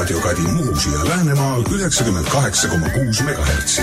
raadiokadi Muusi ja Läänemaal 98,6 MHz.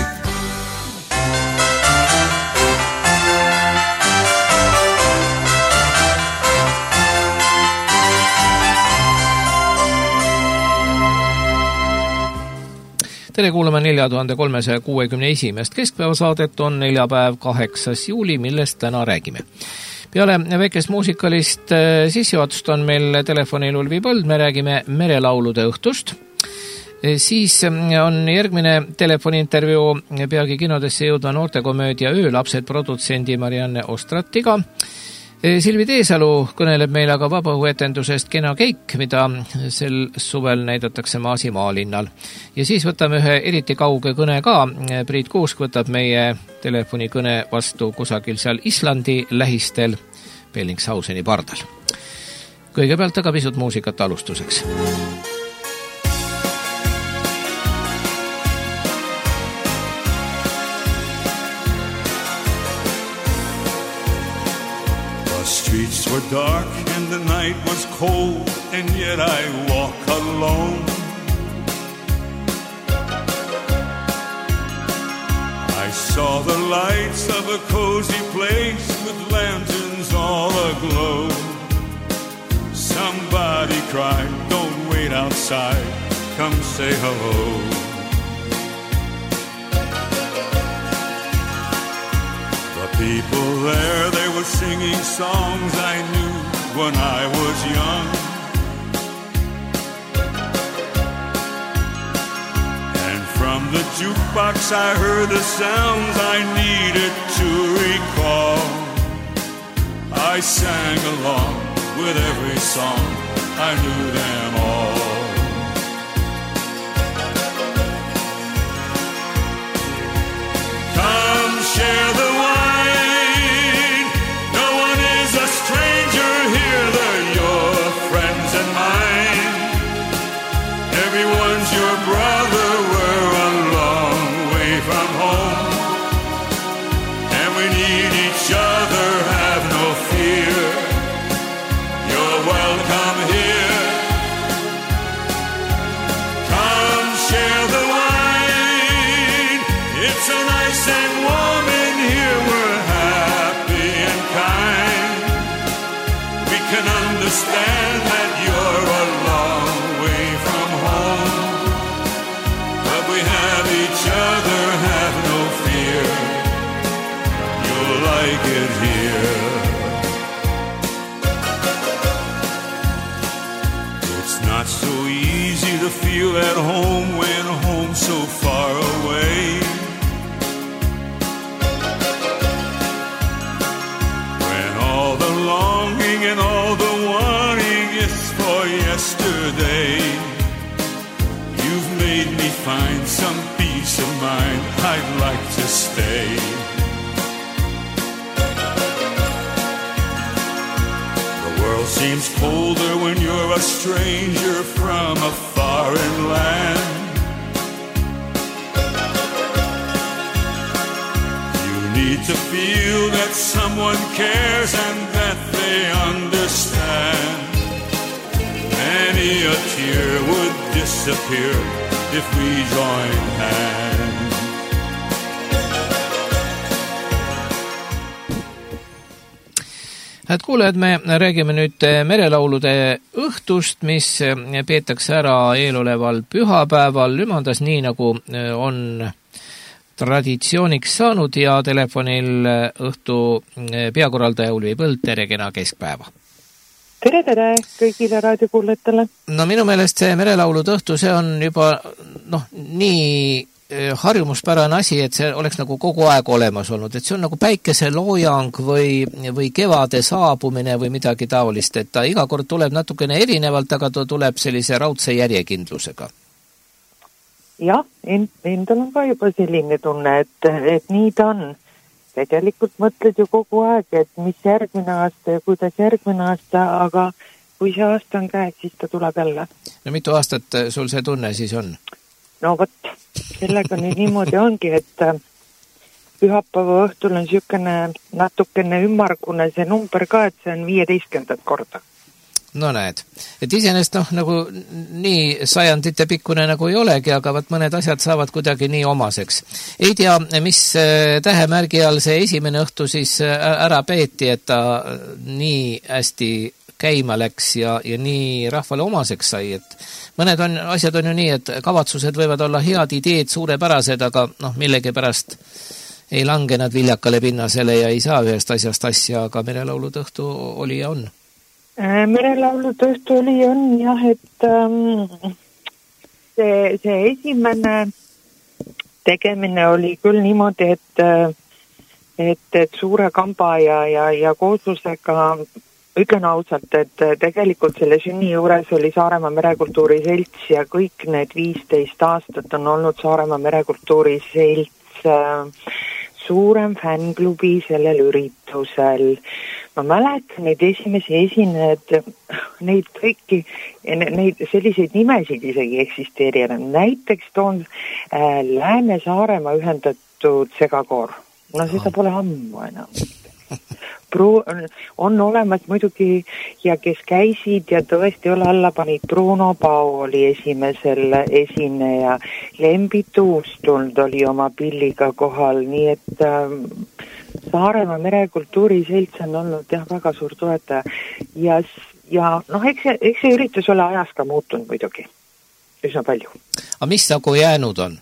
Tere kuulama 4361. Keskpäevasaadet on neljapäev 8. juuli, millest täna räägime. Peale väikest muusikalist sissejuhatust on meil telefonil Ulvi Põld, me räägime merelaulude õhtust. Siis on järgmine telefoniintervjuu peagi kinodesse jõudva noortekomöödia Öölapsed produtsendi Marianne Ostratiga. Silvi Teesalu kõneleb meil aga vabaõhuetendusest Kena käik, mida sel suvel näidatakse Maasi maalinnal. Ja siis võtame ühe eriti kauge kõne ka. Priit Kuusk võtab meie telefonikõne vastu kusagil seal Islandi lähistel Bellingshauseni pardal. Kõigepealt aga pisut muusikat alustuseks. Streets were dark and the night was cold, and yet I walk alone. I saw the lights of a cozy place with lanterns all aglow. Somebody cried, "Don't wait outside, come say hello." People there, they were singing songs I knew when I was young. And from the jukebox I heard the sounds I needed to recall. I sang along with every song, I knew them all. Come share the your brother, we're a long way from home, and we need each other, have no fear, you're welcome here. Come share the wine, it's so nice and warm in here, we're happy and kind. We can understand that you're a long way from home, we have each other, have no fear, you'll like it here. It's not so easy to feel at home when home's so far away. When all the longing and all the wanting is for yesterday, you've made me find some peace of mind, I'd like to stay. The world seems colder when you're a stranger from a foreign land. You need to feel that someone cares and that they understand. Many a tear would disappear if we join hands. Head kuulajad, me räägime nüüd merelaulude õhtust, mis peetakse ära eeloleval pühapäeval Lümandas, nii nagu on traditsiooniks saanud, ja telefonil õhtu peakorraldaja Ulvi Põld, tere, kena keskpäeva! Tere kõigile raadiokuulajatele. No minu meelest see merelaulude õhtu, see on juba nii harjumuspärane asi, et see oleks nagu kogu aeg olemas olnud, et see on nagu päikeseloojang või kevade saabumine või midagi taolist, et ta iga kord tuleb natukene erinevalt, aga ta tuleb sellise raudse järjekindlusega. Jah, endal on ka juba selline tunne, et nii ta on. Tegelikult mõtled ju kogu aeg, et mis järgmine aasta ja kuidas järgmine aasta, aga kui see aasta on käes, siis ta tuleb jälle. No mitu aastat sul see tunne siis on? No vot, sellega nüüd niimoodi ongi, et pühapäeva õhtul on natukene ümmargune see number ka, et see on 15. korda. No näed, et iseenesest nagu nii sajandite pikkune nagu ei olegi, aga võt mõned asjad saavad kuidagi nii omaseks. Ei tea, mis tähemärgi all see esimene õhtu siis ära peeti, et ta nii hästi käima läks ja nii rahvale omaseks sai, et mõned asjad on ju nii, et kavatsused võivad olla head ideed, suurepärased, aga millegi pärast ei lange nad viljakale pinnasele ja ei saa ühest asjast asja, aga merelaulud õhtu oli ja on. Merelaulud õhtu oli on jah, et see esimene tegemine oli küll niimoodi, et suure kamba ja kooslusega ütlen ausalt, et tegelikult selle sünni juures oli Saaremaa Merekultuuri Selts ja kõik need 15 aastat on olnud Saaremaa Merekultuuri Selts suurem fännklubi sellel üritusel. Ma mäletan neid esimesi esinejad, neid kõiki, neid selliseid nimesid isegi eksisteerida. Näiteks toon Lääne-Saaremaa ühendatud segakoor. No seda pole ammu enam. On olemas muidugi ja kes käisid ja tõesti ole alla panid, Bruno Pau oli esimesel esineja, Lembi Tuustuld oli oma pilliga kohal, nii et Saaremaa Merekultuuri Selts on olnud jah väga suur toetaja ja eks see üritus ole ajas ka muutunud muidugi üsna palju. Aga mis nagu jäänud on?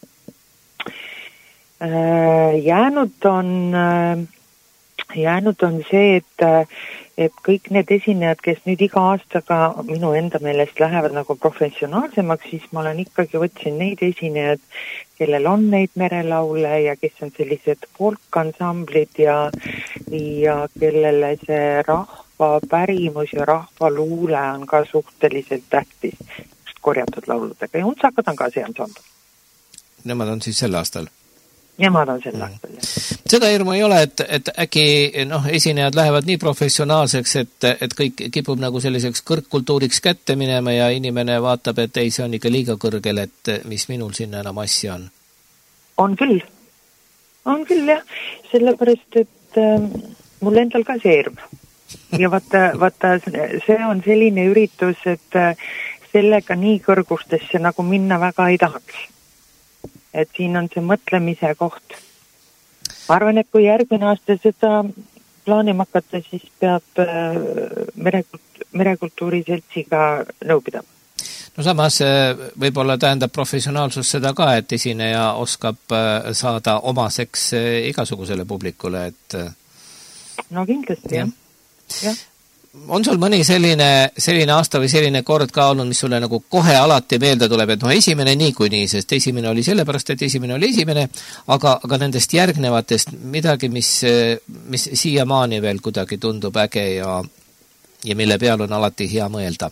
Jäänud on see, et kõik need esinejad, kes nüüd iga aastaga minu enda meelest lähevad nagu professionaalsemaks, siis ma olen ikkagi võtsin neid esinejad, kellel on neid merelaule ja kes on sellised folkansamblid ja kellele see rahva pärimus ja rahva luule on ka suhteliselt tähtis just korjatud lauludega. Ja Untsakad on ka see ansambl. Nemad on siis sel aastal? Nemad on sel aastal, jah. Seda hirmu ei ole, et äkki esinejad lähevad nii professionaalseks, et kõik kipub nagu selliseks kõrgkultuuriks kätte minema ja inimene vaatab, et ei, see on ikka liiga kõrgel, et mis minul sinna enam asja on. On küll jah, sellepärast, et mul endal ka see hirm. Ja vaata, see on selline üritus, et sellega nii kõrgustesse nagu minna väga ei tahaks. Et siin on see mõtlemise koht. Ma arvan, et kui järgmine aasta seda plaanima hakata, siis peab Merekultuuri Seltsiga nõu pidama. No samas võib-olla tähendab professionaalsus seda ka, et esineja oskab saada omaseks igasugusele publikule, et... No kindlasti, jah. On sul mõni selline aasta või selline kord ka olnud, mis sulle nagu kohe alati meelde tuleb, et esimene niikuinii, sest esimene oli sellepärast, et esimene oli esimene, aga nendest järgnevatest midagi, mis siiamaani veel kuidagi tundub äge ja mille peal on alati hea mõelda?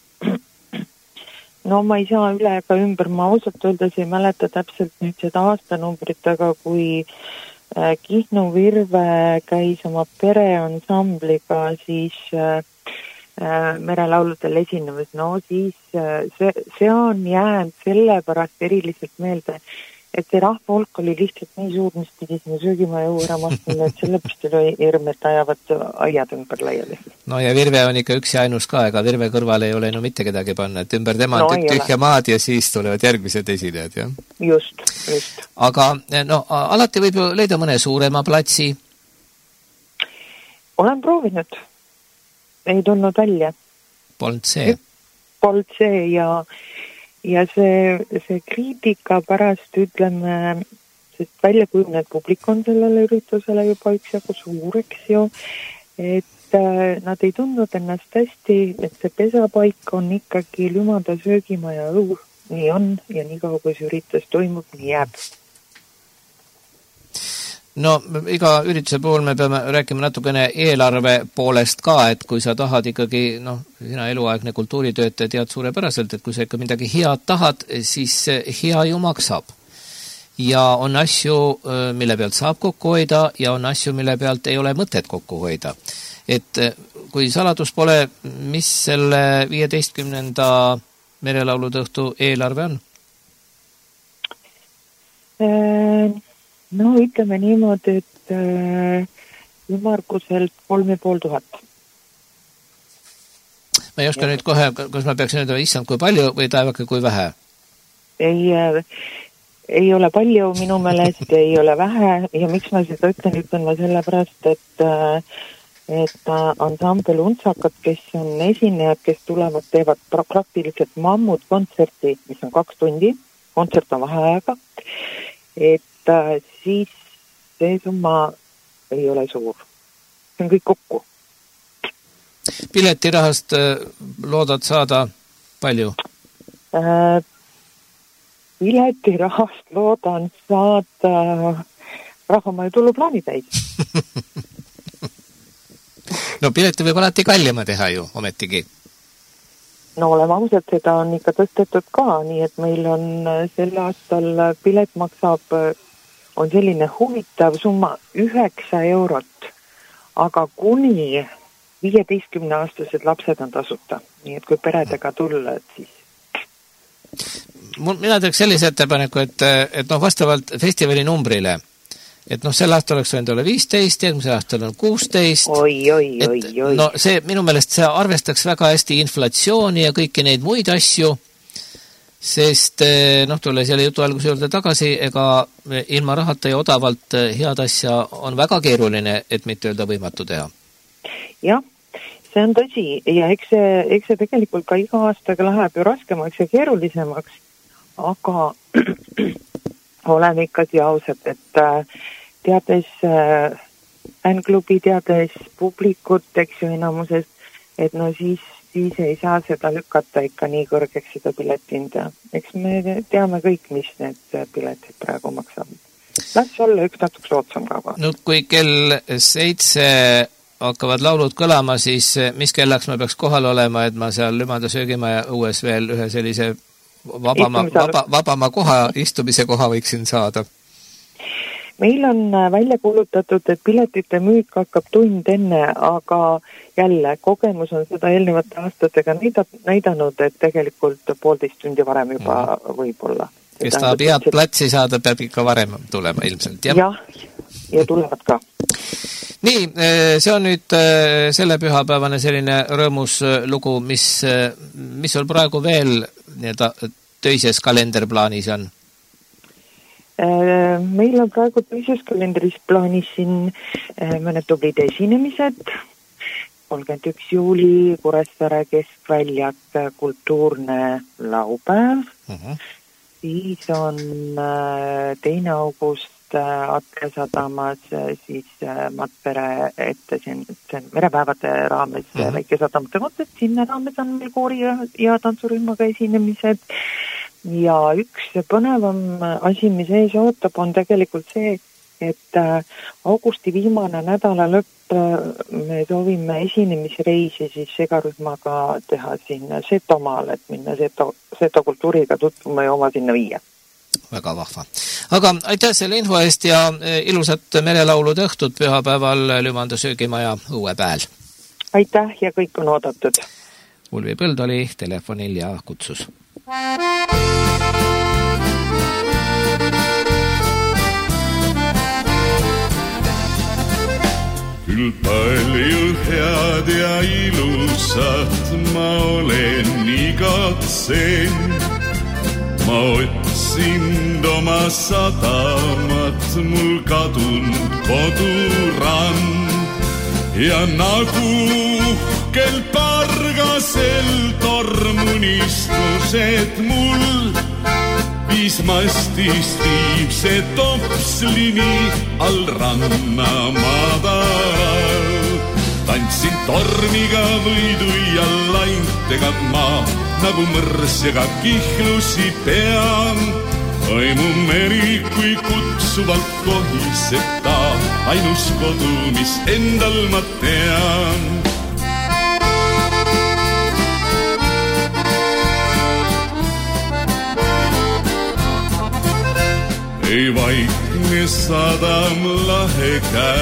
No ma ei saa üle ega ümber, ma ausalt öeldes ei mäleta täpselt nüüd seda aastanumbrit, aga kui Kihnu Virve käis oma pereansambliga siis merelauludel esinemas, no siis see on jäänud sellepärast eriliselt meelde, et see rahvahulk oli lihtsalt nii suur, mis pidi sinna söögimaja ära mahtunud, et sellepärast oli hirm, et ajavad aiad ümber laiali. No ja Virve on ikka üks ja ainus ka, ega Virve kõrvale ei ole mitte kedagi panna, et ümber tema on tühja maad ja siis tulevad järgmised esinejad, jah? Just. Aga alati võib ju leida mõne suurema platsi? Olen proovinud. Ei tulnud välja. Polnud see? Polnud see ja see kriitika pärast ütleme, sest väljakujunenud publik on sellele üritusele juba üksjagu suureks ju, et nad ei tundnud ennast hästi, et see pesapaik on ikkagi Lümada söögimaja õu, nii on ja nii kaua kui see üritus toimub, nii jääb. No iga ürituse puhul me peame rääkima natukene eelarve poolest ka, et kui sa tahad ikkagi, sina eluaegne kultuuritöötaja tead suurepäraselt, et kui sa ikka midagi head tahad, siis hea ju maksab. Ja on asju, mille pealt saab kokku hoida ja on asju, mille pealt ei ole mõtet kokku hoida. Et kui saladus pole, mis selle 15. merelaulude õhtu eelarve on? No ütleme niimoodi, et ümmarguselt 3500. Ma ei oska nüüd kohe, kas ma peaksin ütlema, issand, kui palju või taevake, kui vähe? Ei ole palju minu meelest, ei ole vähe ja miks ma seda ütlen ma sellepärast, et ansambel Untsakad, kes on esinejad, kes tulevad, teevad praktiliselt mammut kontserti, mis on 2 tundi, kontsert on vaheaega, et siis see summa ei ole suur. See on kõik kokku. Piletirahast loodad saada palju? Piletirahast loodan saada Rahvamaa tuluplaani täis. No pileti võib alati kallima teha ju, ometigi. No oleme ausad, seda on ikka tõstetud ka, nii et meil on sel aastal pilet maksab, on selline huvitav summa 9 eurot, aga kuni 15-aastased lapsed on tasuta, nii et kui peredega tulla, et siis... Mina teeks sellise ettepaneku, et vastavalt festivali numbrile, et sel aastal oleks võinud olla 15, järgmisel aastal on 16. Oi. No see, minu meelest see arvestaks väga hästi inflatsiooni ja kõiki neid muid asju, sest tulles jälle jutu alguse juurde tagasi, ega ilma rahata ja odavalt head asja on väga keeruline, et mitte öelda võimatu teha. Jah, see on tõsi ja eks see tegelikult ka iga aastaga läheb ju raskemaks ja keerulisemaks, aga oleme ikkagi ausad, et teades fänklubi, teades publikut, eks ju enamusest, et siis ei saa seda lükata ikka nii kõrgeks seda piletinda. Eks me teame kõik, mis need piletid praegu maksavad. Las olla üks natuke soodsam ka. No kui kell 7 hakkavad laulud kõlama, siis mis kellaks ma peaks kohal olema, et ma seal Lümanda söögimaja õues veel ühe sellise vabama koha, istumise koha võiksin saada? Meil on välja kuulutatud, et piletite müük hakkab tund enne, aga jälle kogemus on seda eelnevate aastatega näidanud, et tegelikult 1,5 tundi varem juba võib-olla. Kes tahab head platsi saada, peab ikka varem tulema ilmselt. Jah, ja tulevad ka. Nii, see on nüüd selle pühapäevane selline rõõmus lugu, mis sul praegu veel töises kalenderplaanis on? Meil on praegu töises kalendris plaanis siin mõned tublid esinemised. 31 juuli Kuressaare keskväljak kultuurne laupäev. Siis on 2. august Atre sadamas siis Matpere ette, see on merepäevade raames väikesadamate kontsert, sinna raames on meil koori ja tantsurühmaga esinemised ja üks põnevam asi, mis ees ootab, on tegelikult see, et augusti viimane nädala lõpp me soovime esinemisreisi siis segarühmaga teha sinna Setomaal, et minna Seto kultuuriga tutvuma ja oma sinna viia. Väga vahva. Aga aitäh selle info eest ja ilusat merelaulude õhtut pühapäeval Lümanda söögimaja õue pääl. Aitäh ja kõik on oodatud. Ulvi Põld oli telefonil ja kutsus. Küll palju head ja ilusat ma olen igatsen. Ma otsin oma sadamat, mul kadunud kodurand ja nagu uhkel pargasel tormunistused mul viis mastist viibse topslini all ranna madal. Tantsin tormiga võidu ja laintega ma nagu mõrsega kihlusi pean. Aimu meri, kui kutsuvalt kohiseb ta, ainus kodu, mis endal ma tean. Ei vaikne sadam lahe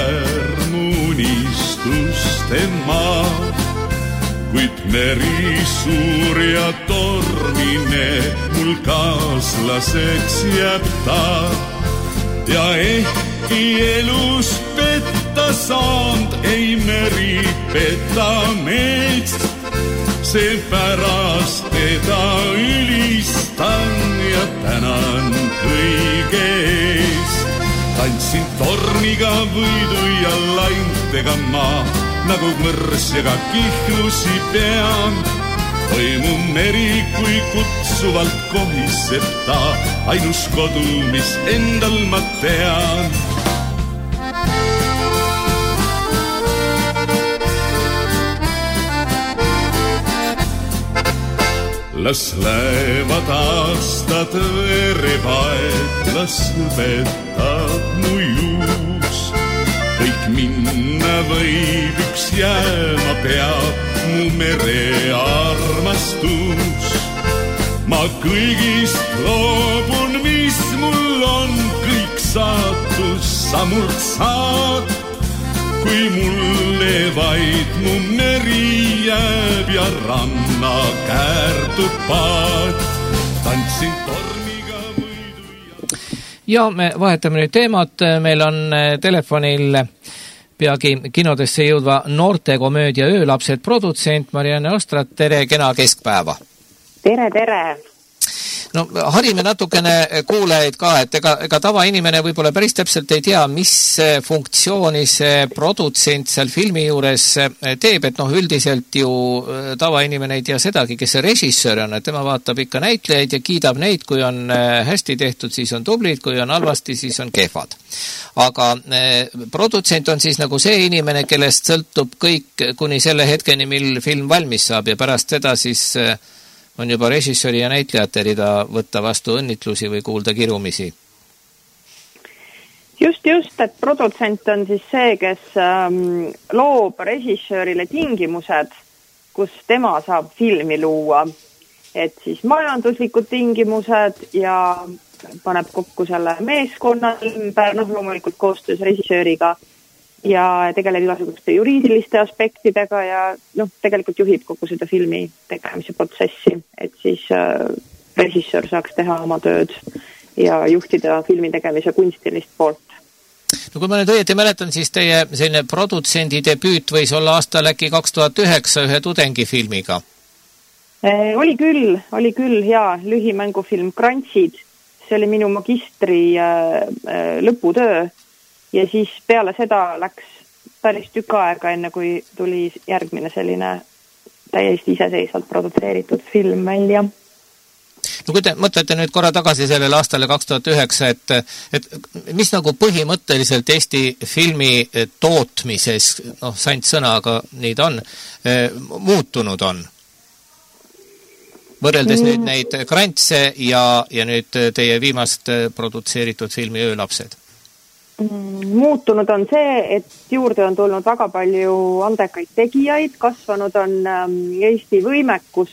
käärmunistusten maa, kuid meri suur ja tormine mul kaaslaseks jääb ta. Ja ehkki elus petta saand, ei meri peta meist, seepärast teda ülistan ja tänan kõige eest. Tantsin torniga võidu ja laintega ma, nagu mõrs ja ka kihlusi pean. Toimu meri, kui kutsuvalt kohiseb ta, ainus kodu, mis endal ma tean. Las lähevad aastad verevaed, las lõpetab mu juus. Kõik minna võib, üks jääma peab mu mere armastus. Ma kõigist loobun, mis mul on, kõik saatus sa mult saad. Kui mulle vaid mu meri jääb ja ranna käärtub paat, tantsin tormiga võidu ja me vahetame nüüd teemat. Meil on telefonil peagi kinodesse jõudva noortekomöödia Öölapsed produtsent Marianne Ostrat. Tere, kena keskpäeva! Tere, tere! No, harime natukene kuulajaid ka, et ega tavainimene võib-olla päris täpselt ei tea, mis funktsiooni see produtsent seal filmi juures teeb, et üldiselt ju tavainimene ei tea sedagi, kes see režissöör on, et tema vaatab ikka näitlejaid ja kiidab neid, kui on hästi tehtud, siis on tublid, kui on halvasti, siis on kehvad. Aga produtsent on siis nagu see inimene, kellest sõltub kõik kuni selle hetkeni, mil film valmis saab ja pärast seda siis on juba režissööri ja näitlejate rida võtta vastu õnnitlusi või kuulda kirumisi. Just, et produtsent on siis see, kes loob režissöörile tingimused, kus tema saab filmi luua. Et siis majanduslikud tingimused ja paneb kokku selle meeskonna ümber, loomulikult koostöös režissööriga ja tegeleb igasuguste juriidiliste aspektidega ja tegelikult juhib kogu seda filmi tegemise protsessi, et siis režissöör saaks teha oma tööd ja juhtida filmi tegemise kunstilist poolt. No kui ma nüüd õieti mäletan, siis teie selline produtsendi debüüt võis olla aastal äkki 2009 ühe tudengifilmiga. Oli küll hea lühimängufilm Krantsid. See oli minu magistri lõputöö. Ja siis peale seda läks päris tükk aega, enne kui tuli järgmine selline täiesti iseseisvalt produtseeritud film välja. No kui te mõtlete nüüd korra tagasi sellele aastale 2009, et mis nagu põhimõtteliselt Eesti filmi tootmises, sant sõna, aga nii ta on, muutunud on? Võrreldes nüüd neid Krantse ja nüüd teie viimast produtseeritud filmi Öölapsed? Muutunud on see, et juurde on tulnud väga palju andekaid tegijaid, kasvanud on Eesti võimekus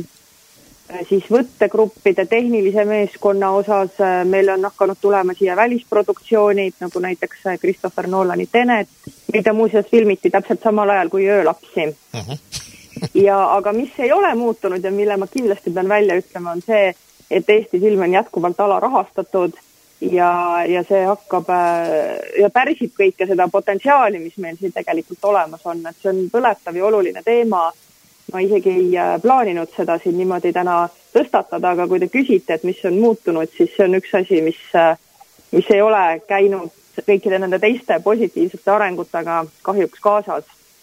siis võttegruppide tehnilise meeskonna osas. Meil on hakanud tulema siia välisproduktsioonid, nagu näiteks Christopher Nolani Tenet, mida muuseas filmiti täpselt samal ajal kui Öölapsi. Aga mis ei ole muutunud ja mille ma kindlasti pean välja ütlema, on see, et Eesti film on jätkuvalt alarahastatud ja see hakkab ja pärsib kõike seda potentsiaali, mis meil siin tegelikult olemas on, et see on põletav ja oluline teema. Ma isegi ei plaaninud seda siin niimoodi täna tõstatada, aga kui te küsite, et mis on muutunud, siis see on üks asi, mis ei ole käinud kõikide nende teiste positiivsete arengutega kahjuks kaasas.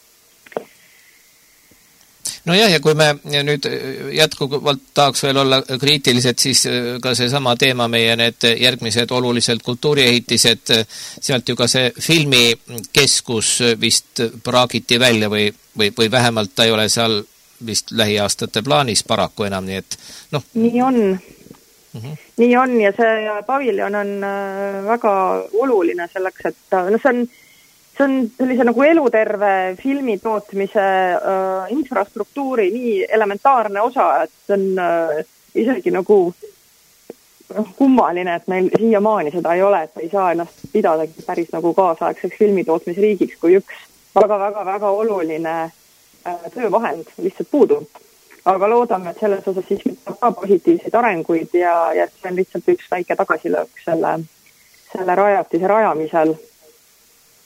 No ja kui me nüüd jätkuvalt tahaks veel olla kriitilised, siis ka see sama teema meie need järgmised oluliselt kultuuriehitised, sealt ju ka see filmikeskus vist praagiti välja või vähemalt ta ei ole seal vist lähiaastate plaanis paraku enam, nii et Nii on. Nii on ja see paviljon on väga oluline selleks, et see on sellise nagu eluterve filmi tootmise infrastruktuuri nii elementaarne osa, et see on isegi nagu kummaline, et meil siiamaani seda ei ole, et ei saa ennast pidadagi päris nagu kaasaegseks filmitootmisriigiks, kui üks väga oluline töövahend lihtsalt puudub. Aga loodame, et selles osas siiski ka positiivseid arenguid ja see on lihtsalt üks väike tagasilöök selle rajatise rajamisel. No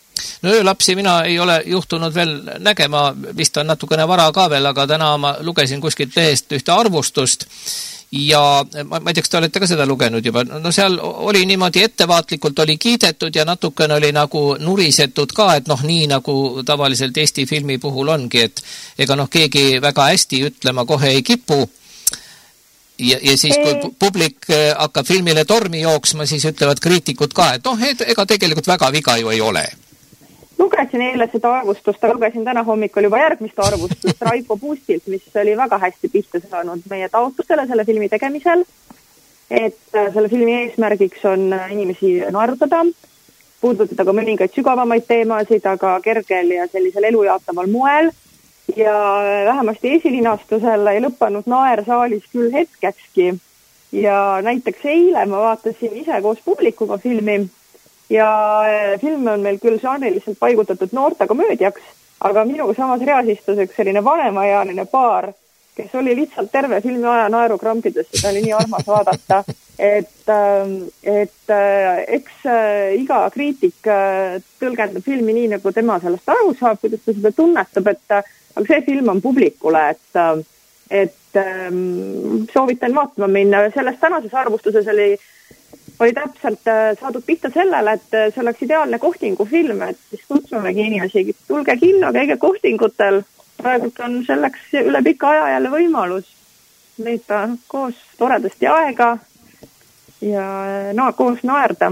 No öölapsi mina ei ole juhtunud veel nägema, vist on natukene vara ka veel, aga täna ma lugesin kuskilt lehest ühte arvustust ja ma ei tea, kas te olete ka seda lugenud juba, no seal oli niimoodi ettevaatlikult oli kiidetud ja natukene oli nagu nurisetud ka, et nii nagu tavaliselt Eesti filmi puhul ongi, et ega keegi väga hästi ütlema kohe ei kipu ja siis kui publik hakkab filmile tormi jooksma, siis ütlevad kriitikud ka, et ega tegelikult väga viga ju ei ole. Lugesin eile seda arvustust, lugesin täna hommikul juba järgmist arvustust Raiko Puustilt, mis oli väga hästi pihta saanud meie taotlustele selle filmi tegemisel. Et selle filmi eesmärgiks on inimesi naerutada, puudutada ka mõningaid sügavamaid teemasid, aga kergel ja sellisel elujaataval moel. Ja vähemasti esilinastusel ei lõpanud naer saalis küll hetkekski. Ja näiteks eile ma vaatasin ise koos publikuga filmi. Ja film on meil küll žanriliselt paigutatud noorte komöödiaks, aga minuga samas reas istus üks selline vanemaealine paar, kes oli lihtsalt terve filmi aja naerukrampides, seda oli nii armas vaadata, et eks iga kriitik tõlgendab filmi nii, nagu tema sellest aru saab, kuidas ta seda tunnetab, aga see film on publikule, et soovitan vaatama minna. Selles tänases arvustuses oli täpselt saadud pihta sellele, et see oleks ideaalne kohtingufilm, et siis kutsumegi inimesi, tulge kinno, käige kohtingutel. Praegult on selleks üle pika aja jälle võimalus leida koos toredasti aega ja koos naerda,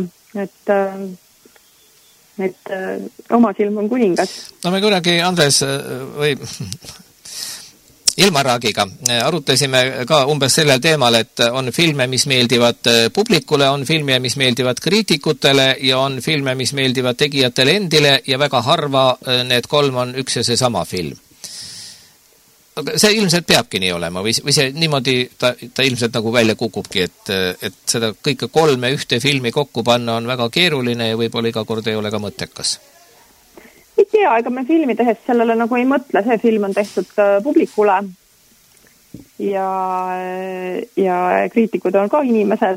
et oma silm on kuningas. No me kuidagi, Andres, või Ilmaraagiga arutasime ka umbes sellel teemal, et on filme, mis meeldivad publikule, on filme, mis meeldivad kriitikutele ja on filme, mis meeldivad tegijatele endile ja väga harva need kolm on üks ja see sama film. Aga see ilmselt peabki nii olema või see niimoodi ta ilmselt nagu välja kukubki, et seda kõike kolme ühte filmi kokku panna on väga keeruline ja võib-olla iga kord ei ole ka mõttekas. Ei tea, ega me filmi tehes sellele nagu ei mõtle, see film on tehtud publikule ja kriitikud on ka inimesed,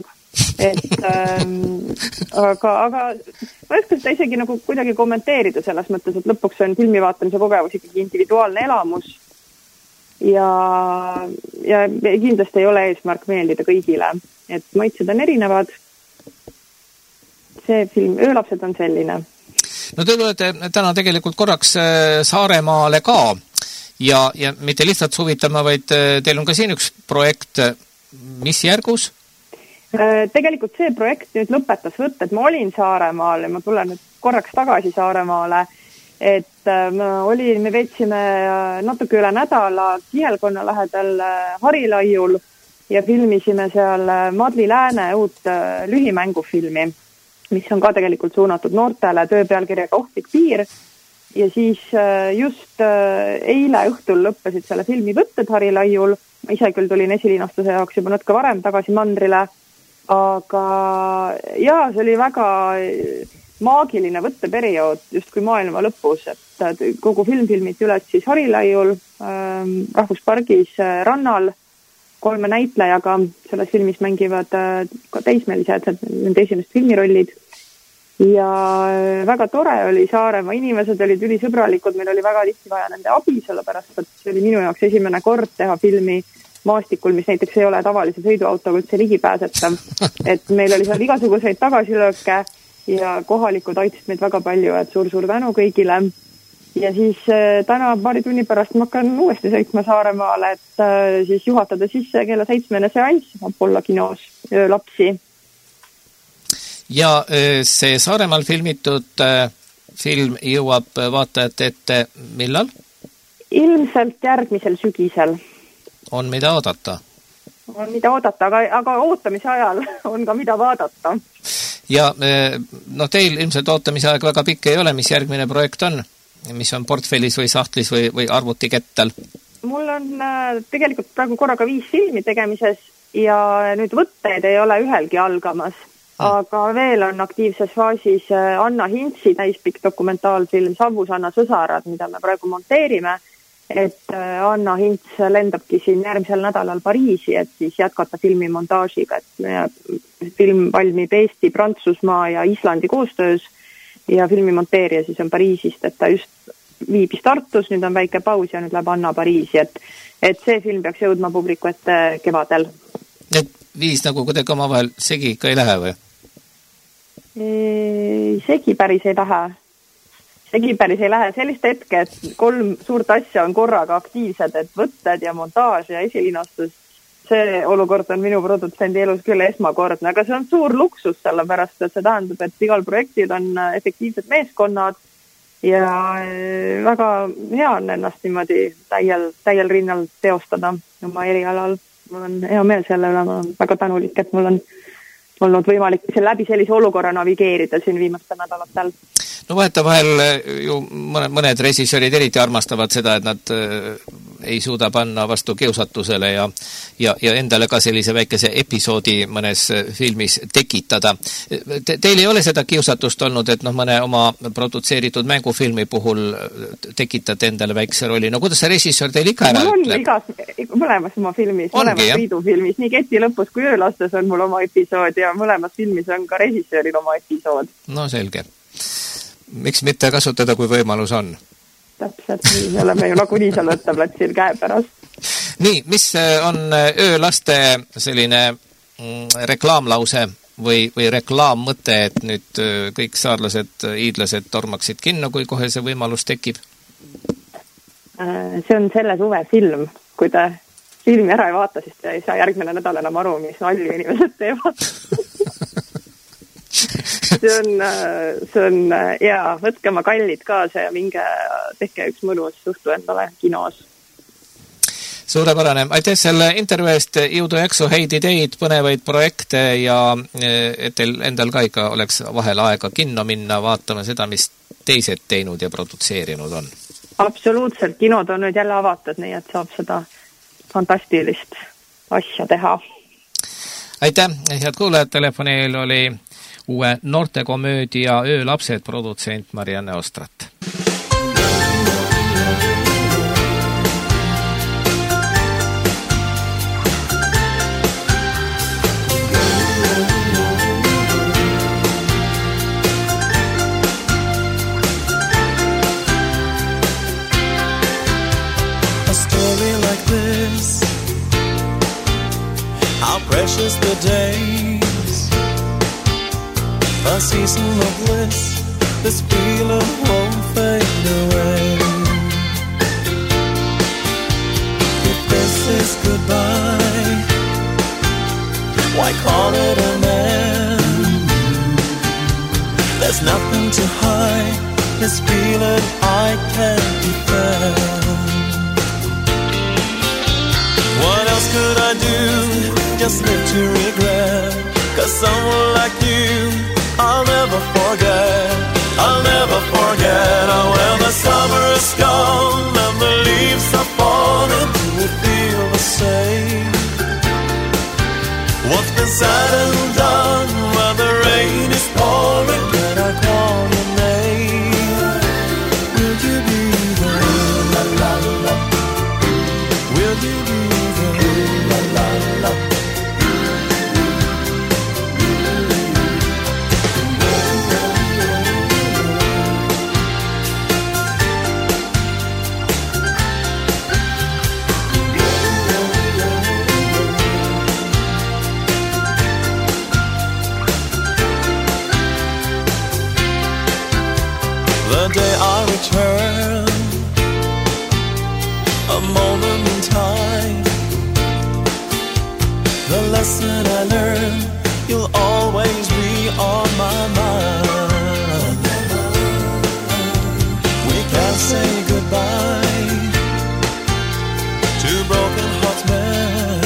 aga ma ei oska seda isegi nagu kuidagi kommenteerida selles mõttes, et lõpuks on filmi vaatamise kogemus ikkagi individuaalne elamus ja kindlasti ei ole eesmärk meeldida kõigile, et maitsed on erinevad. See film, Öölapsed on selline. No te tulete täna tegelikult korraks Saaremaale ka ja mitte lihtsalt suvitama, vaid teil on ka siin üks projekt, mis järgus? Tegelikult see projekt nüüd lõpetas võtta, et ma olin Saaremaal ja ma tulen nüüd korraks tagasi Saaremaale, et me veetsime natuke üle nädala Kihelkonna lähedal Harilaiul ja filmisime seal Madli Lääne uut lühimängufilmi, mis on ka tegelikult suunatud noortele, tööpealkirjaga Ohtlik piir. Ja siis just eile õhtul lõppesid selle filmi võtted Harilaiul. Ma ise küll tulin esilinastuse jaoks juba natuke varem tagasi mandrile, aga see oli väga maagiline võtteperiood just kui maailma lõpus, et kogu film filmiti üles siis Harilaiul, rahvuspargis rannal 3 näitlejaga. Selles filmis mängivad ka teismelised, nende esimest filmirollid. Ja väga tore oli Saaremaa, inimesed olid ülisõbralikud, meil oli väga tihti vaja nende abi, sellepärast, et see oli minu jaoks esimene kord teha filmi maastikul, mis näiteks ei ole tavalise sõiduautoga üldse ligipääsetav. Et meil oli seal igasuguseid tagasilööke ja kohalikud aitasid meid väga palju, et suur-suur tänu kõigile. Ja siis täna paari tunni pärast ma hakkan uuesti sõitma Saaremaale, et siis juhatada sisse kella 7 seanss Apollo kinos Öölapsi. Ja see Saaremaal filmitud film jõuab vaatajate ette millal? Ilmselt järgmisel sügisel. On mida oodata? On mida oodata, aga ootamise ajal on ka mida vaadata. Ja teil ilmselt ootamise aeg väga pikk ei ole, mis järgmine projekt on? Mis on portfellis või sahtlis või arvutikettel? Mul on tegelikult praegu korraga 5 filmi tegemises ja nüüd võtteid ei ole ühelgi algamas, aga veel on aktiivses faasis Anna Hintsi täispikk dokumentaalfilm Savusanna sõsarad, mida me praegu monteerime, et Anna Hints lendabki siin järgmisel nädalal Pariisi, et siis jätkata filmi montaažiga, et film valmib Eesti, Prantsusmaa ja Islandi koostöös. ja filmimonteerija siis on Pariisist, et ta just viibis Tartus, nüüd on väike paus ja nüüd läheb Anna Pariisi, et see film peaks jõudma publiku ette kevadel. Et viis nagu kuidagi omavahel segi ikka ei lähe või? Segi päris ei lähe. Sellist hetke, et 3 suurt asja on korraga aktiivsed, et võtted ja montaaž ja esilinastus. See olukord on minu produtsendi elus küll esmakordne, aga see on suur luksus sellepärast, et see tähendab, et igal projektil on efektiivsed meeskonnad ja väga hea on ennast niimoodi täiel rinnal teostada oma erialal. Mul on hea meel selle üle, ma olen väga tänulik, et mul on olnud võimalik läbi sellise olukorra navigeerida siin viimastel nädalatel. No vahetevahel ju mõned režissöörid eriti armastavad seda, et nad ei suuda panna vastu kiusatusele ja endale ka sellise väikese episoodi mõnes filmis tekitada. Teil ei ole seda kiusatust olnud, et mõne oma produtseeritud mängufilmi puhul tekitate endale väikse rolli? No kuidas see režissöör teil ikka ära ütleb? Mõlemas oma filmis, mõlemas Priidu-filmis, nii Keti lõpus kui Öölastes on mul oma episood ja mõlemas filmis on ka režissööril oma episood. No selge. Miks mitte kasutada, kui võimalus on? Täpselt, nii oleme ju nagunii seal võtteplatsil käepärast. Nii, mis on Öölaste selline reklaamlause või reklaammõte, et nüüd kõik saarlased, iidlased tormaksid kinno, kui kohe see võimalus tekib? See on selle suve film. Kui te filmi ära ei vaata, siis te ei saa järgmine nädal enam aru, mis nalju inimesed teevad. See on võtke oma kallid kaasa ja minge tehke üks mõnus suhtu endale kinos. Suurepärane. Aitäh selle intervjuu eest, jõudu jaksu, häid ideid, põnevaid projekte ja et teil endal ka ikka oleks vahel aega kinno minna, vaatama seda, mis teised teinud ja produtseerinud on. Absoluutselt, kinod on nüüd jälle avatud, nii et saab seda fantastilist asja teha. Aitäh, head kuulajad, telefoneel oli uue noortekomöödia Öölapsed produtsent Marianne Ostrat. A story like this, how precious the days, a season of bliss, this feeling won't fade away. If this is goodbye, why call it an end? There's nothing to hide, this feeling I can't defend. What else could I do? Just live to regret, 'cause someone like you I'll never forget, I'll never forget. Oh, when the summer is gone and the leaves are falling, do we feel the same? What's been said and done when the rain is pouring, when I call your name, will you be there? La, la, la. Will you be there? La, la, la. The day I return, a moment in time, the lesson I learned, you'll always be on my mind. We can't say goodbye to broken hearts men.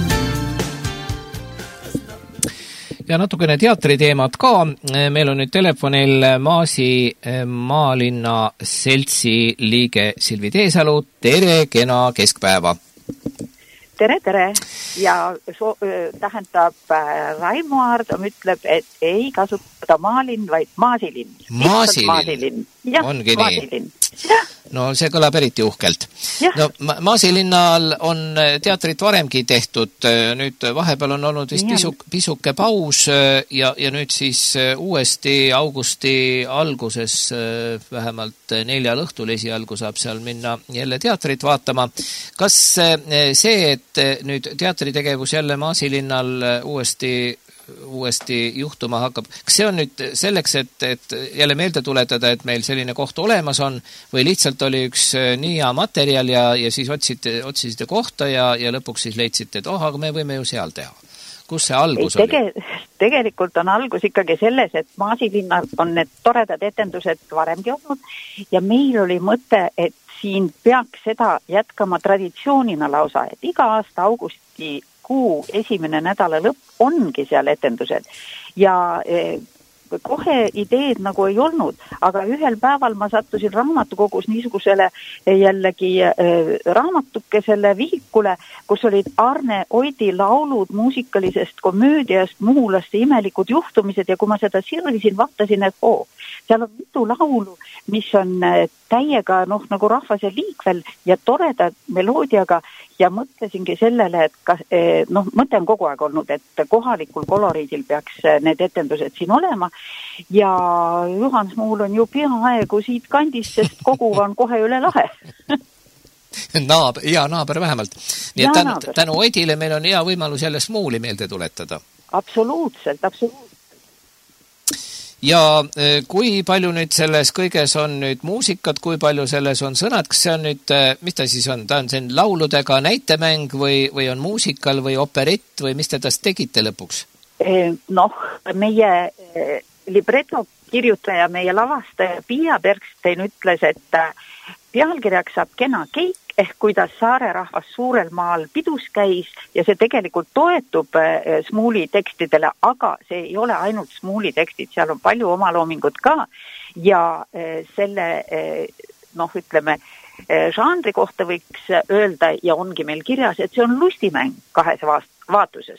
Ja natukene teatriteemad ka. Meil on nüüd telefonil Maasi maalinna seltsi liige Silvi Teesalu. Tere, kena keskpäeva! tere ja tähendab Raimo Aardam ütleb, et ei kasutada maalinn, vaid maasilinn. Maasilinn. Ongi nii. No see kõlab eriti uhkelt. No Maasilinnal on teatrit varemgi tehtud, nüüd vahepeal on olnud vist pisuke paus ja nüüd siis uuesti augusti alguses vähemalt 4 õhtul esialgu saab seal minna jälle teatrit vaatama. Kas see, et nüüd teatritegevus jälle Maasilinnal uuesti juhtuma hakkab. Kas see on nüüd selleks, et jälle meelde tuletada, et meil selline koht olemas on või lihtsalt oli üks nii hea materjal ja siis otsisite kohta ja lõpuks siis leidsite, et aga me võime ju seal teha. Kus see algus oli? Tegelikult on algus ikkagi selles, et Maasilinnal on need toredad etendused varemgi olnud ja meil oli mõte, et siin peaks seda jätkama traditsioonina lausa, et iga aasta augusti kuu esimene nädala lõpp ongi seal etendused ja kohe ideed nagu ei olnud, aga ühel päeval ma sattusin raamatukogus niisugusele jällegi raamatukesele vihikule, kus olid Arne Oidi laulud muusikalisest komöödiast Muhulaste imelikud juhtumised ja kui ma seda sirvisin, vaatasin, et seal on mitu laulu, mis on täiega nagu rahvas ja liikvel ja toreda meloodiaga ja mõtlesingi sellele, et mõte on kogu aeg olnud, et kohalikul koloriidil peaks need etendused siin olema ja Juhan Smuul on ju peaaegu siit kandist, sest kogu on kohe üle lahe. Hea naaber vähemalt. Nii et tänu Oidile meil on hea võimalus jälle Smuuli meelde tuletada. Absoluutselt. Ja kui palju nüüd selles kõiges on nüüd muusikat, kui palju selles on sõnad, kas see on nüüd, mis ta siis on? Ta on siin lauludega näitemäng või on muusikal või operett või mis te tast tegite lõpuks? Meie libreto kirjutaja, meie lavastaja Piia Bergstein ütles, et pealkirjaks saab kena keik ehk kuidas saare rahvas suurel maal pidus käis ja see tegelikult toetub Smuuli tekstidele, aga see ei ole ainult Smuuli tekstid, seal on palju omaloomingut ka ja selle, ütleme, žanri kohta võiks öelda ja ongi meil kirjas, et see on lustimäng 2 vaatuses.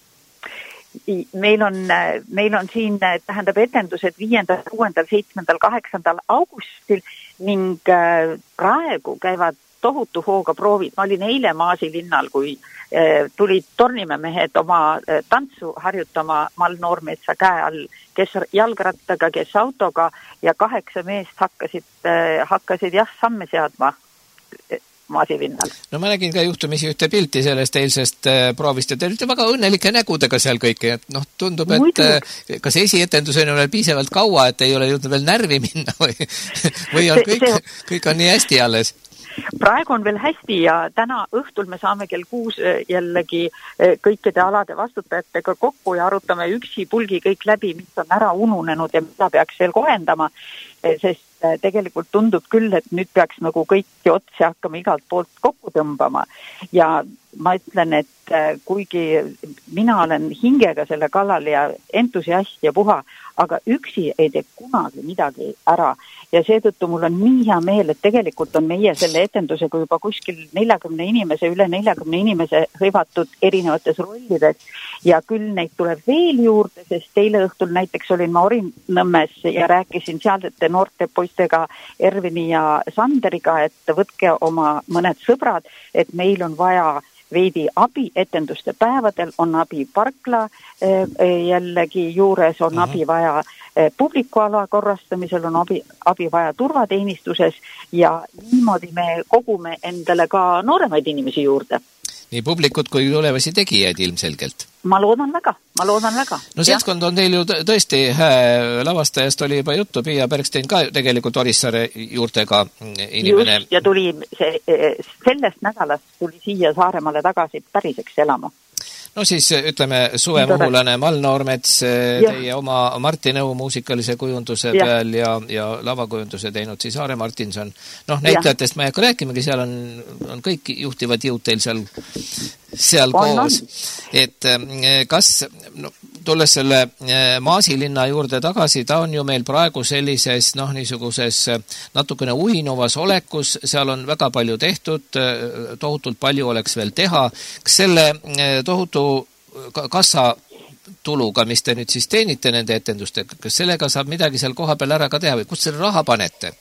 Meil on siin, tähendab, etendused 5., 6., 7., 8. augustil ning praegu käivad tohutu hooga proovid. Ma olin eile Maasilinnal, kui tulid Tornimäe mehed oma tantsu harjutama Mall Noormetsa käe all, kes jalgrattaga, kes autoga ja 8 meest hakkasid samme seadma Maasilinnal. No ma nägin ka juhtumisi ühte pilti sellest eilsest proovist ja te olite väga õnnelike nägudega seal kõiki, et tundub, et kas esietenduseni on veel piisavalt kaua, et ei ole jõudnud veel närvi minna või on kõik on nii hästi alles? Praegu on veel hästi ja täna õhtul me saame kell 6 jällegi kõikide alade vastutajatega kokku ja arutame üksi pulgi kõik läbi, mis on ära ununenud ja mida peaks veel kohendama, sest tegelikult tundub küll, et nüüd peaks nagu kõiki otsi hakkama igalt poolt kokku tõmbama ja ma ütlen, et kuigi mina olen hingega selle kallal ja entusiast ja puha, aga üksi ei tee kunagi midagi ära ja seetõttu mul on nii hea meel, et tegelikult on meie selle etendusega juba kuskil 40 inimese, üle 40 inimese hõivatud erinevates rollides ja küll neid tuleb veel juurde, sest eile õhtul näiteks olin ma Orinõmmes ja rääkisin sealsete noorte poistega Ervini ja Sanderiga, et võtke oma mõned sõbrad, et meil on vaja veidi abi etenduste päevadel, on abi parkla jällegi juures, on abi vaja publikuala korrastamisel, on abi vaja turvateenistuses ja niimoodi me kogume endale ka nooremaid inimesi juurde. Nii publikut kui tulevasi tegijaid ilmselgelt. Ma loodan väga. No seltskond on teil ju tõesti lavastajast oli juba juttu, Piia Bergstein ka tegelikult Orissaare juurtega inimene. Just, ja tuli sellest nädalast tuli siia Saaremaale tagasi päriseks elama. No siis ütleme suvemuhulane Mall Noormets, teie oma Marti Nõu muusikalise kujunduse peal ja lavakujunduse teinud siis Aare Martinson. Näitlejatest ma ei hakka rääkimegi, seal on kõik juhtivad jõud teil seal koos. Et kas, tulles selle Maasilinna juurde tagasi, ta on ju meil praegu sellises niisuguses natukene uinuvas olekus, seal on väga palju tehtud, tohutult palju oleks veel teha. Kas selle tohutu kassa tuluga, mis te nüüd siis teenite nende etendustega, kas sellega saab midagi seal koha peal ära ka teha või kust selle raha panete?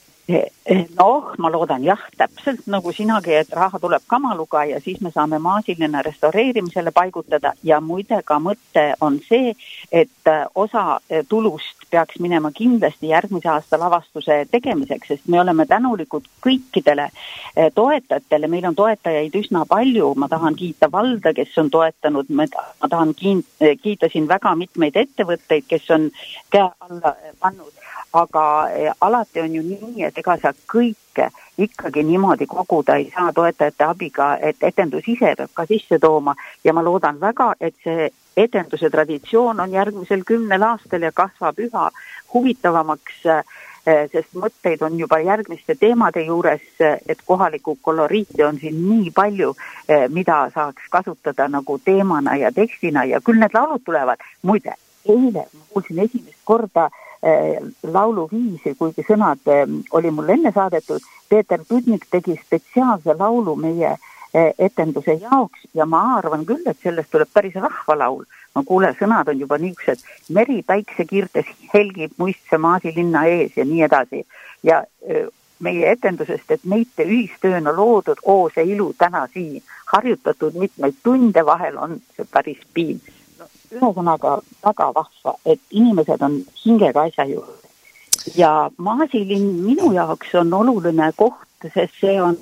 Ma loodan jah, täpselt nagu sinagi, et raha tuleb kamaluga ja siis me saame Maasilinna restaureerimisele paigutada ja muide ka mõte on see, et osa tulust peaks minema kindlasti järgmise aasta lavastuse tegemiseks, sest me oleme tänulikud kõikidele toetajatele, meil on toetajaid üsna palju, ma tahan kiita valda, kes on toetanud, ma tahan kiita siin väga mitmeid ettevõtteid, kes on käe alla pannud. Aga alati on ju nii, et ega sa kõike ikkagi niimoodi koguda ei saa toetajate abiga, et etendus ise peab ka sisse tooma ja ma loodan väga, et see etenduse traditsioon on järgmisel 10 aastal ja kasvab üha huvitavamaks, sest mõtteid on juba järgmiste teemade juures, et kohaliku koloriiti on siin nii palju, mida saaks kasutada nagu teemana ja tekstina ja küll need laulud tulevad. Muide, eile ma kuulsin esimest korda lauluviisi, kuigi sõnad oli mul enne saadetud. Peeter Tudnik tegi spetsiaalse laulu meie etenduse jaoks ja ma arvan küll, et sellest tuleb päris rahvalaul. Ma kuule, sõnad on juba niisugused, meri päiksekiirtes helgib muistse Maasilinna ees ja nii edasi. Ja meie etendusest, et meite ühistööna loodud see ilu täna siin, harjutatud mitmeid tunde vahel on see päris piin. Ühesõnaga väga vahva, et inimesed on hingega asja juurde. Ja Maasilinn minu jaoks on oluline koht, sest see on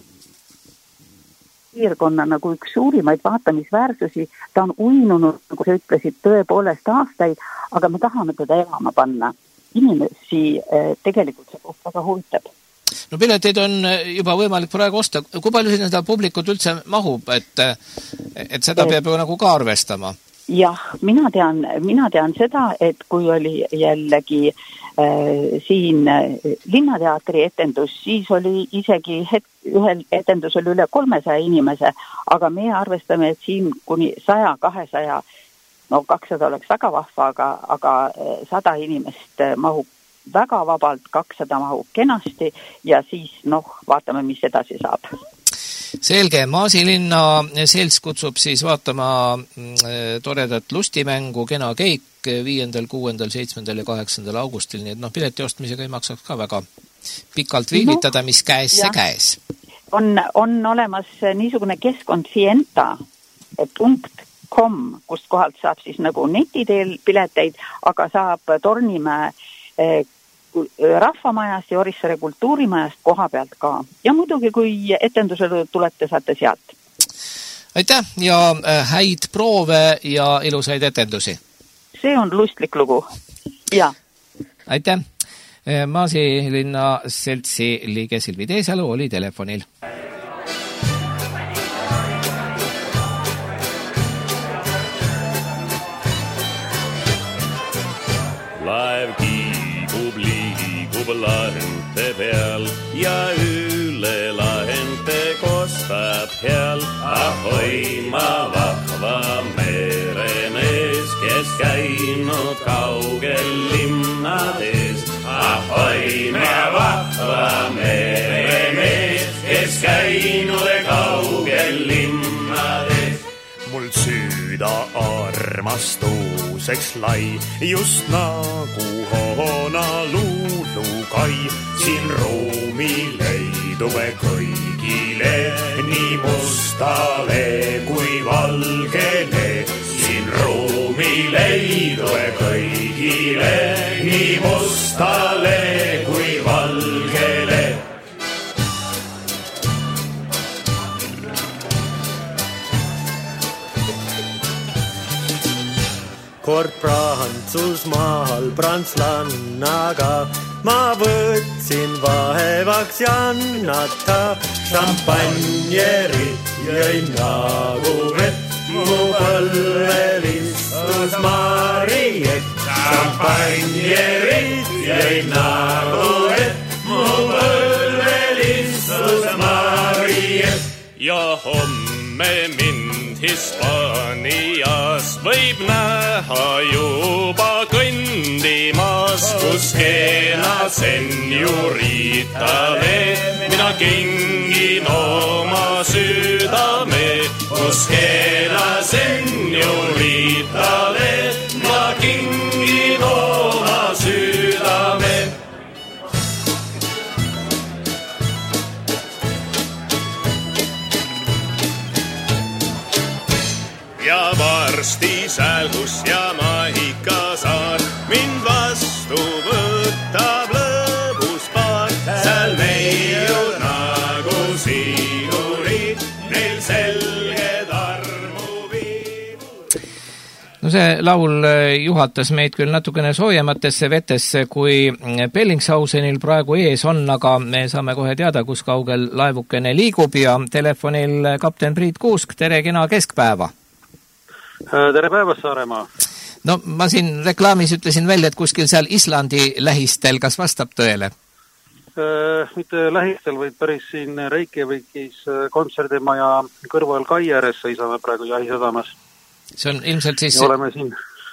piirkonna nagu üks suurimaid vaatamisväärsusi. Ta on uinunud, nagu sa ütlesid, tõepoolest aastaid, aga me tahame teda elama panna. Inimesi tegelikult see koht väga huvitab. No pileteid on juba võimalik praegu osta. Kui palju seda publikut üldse mahub, et seda peab ju nagu ka arvestama? Jah, mina tean seda, et kui oli jällegi siin Linnateatri etendus, siis oli isegi ühel etendus oli üle 300 inimese, aga meie arvestame, et siin kuni 100, 200, 200 oleks väga vahva, aga 100 inimest mahub väga vabalt, 200 mahub kenasti ja siis vaatame, mis edasi saab. Selge, Maasilinna selts kutsub siis vaatama toredat lustimängu Kena keik 5., 6., 7. ja 8. augustil, nii et pileti ostmisega ei maksaks ka väga pikalt viivitada, mis käes see käes. On olemas niisugune keskkond Fienta.com, kust kohalt saab siis nagu netiteel pileteid, aga saab Tornimäe Rahvamajast ja Orissaare kultuurimajast koha pealt ka. Ja muidugi, kui etendusele tulete, saate sealt. Aitäh ja häid proove ja ilusaid etendusi. See on lustlik lugu. Ja. Aitäh. Maasilinna seltsi liige Silvi Teesalu oli telefonil. Laev liigub lahente peal ja üle lahente kostab heal. Ahoi, ma vahva meremees, kes käinud kaugel linnades. Ahoi, ma vahva meremees, kes käinud kaugel linnades. Mul süüda armastuseks lai, just nagu Honolulukai. Siin ruumi leidub kõigile, nii mustale kui valgele. Siin ruumi leidub kõigile, nii mustale kui valgele. Kord Prantsusmaal prantslannaga ma võtsin vaevaks jannata. Šampanjerit jõin nagu vett, mu põlvel istus Mariet. Šampanjerit jõin nagu vett, mu põlvel istus Mariet. Ja homme mind Hispaanias võib näha näha juba kõndimas, kus keena senjuritale mina kingin oma südame, kus keena senjuritale mina kingin oma südame. Ja varsti sälgus ja mahikasaar mind vastu võtab lõbus paar. Seal neiud nagu siinurid, neil selged armuviimud. No see laul juhatas meid küll natukene soojematesse vetesse, kui Bellingshausenil praegu ees on, aga me saame kohe teada, kus kaugel laevukene liigub ja telefonil kapten Priit Kuusk, tere kena keskpäeva! Tere päevast, Saaremaa! No ma siin reklaamis ütlesin välja, et kuskil seal Islandi lähistel, kas vastab tõele? Mitte lähistel, vaid päris siin Reykjavikis kontserdimaja kõrval kai ääres seisame praegu jahisadamas. See on ilmselt siis... Ja oleme siin.